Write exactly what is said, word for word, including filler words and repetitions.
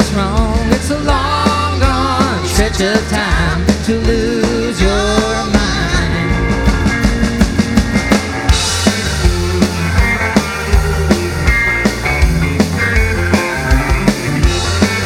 what's wrong. It's a long gone stretch of time to lose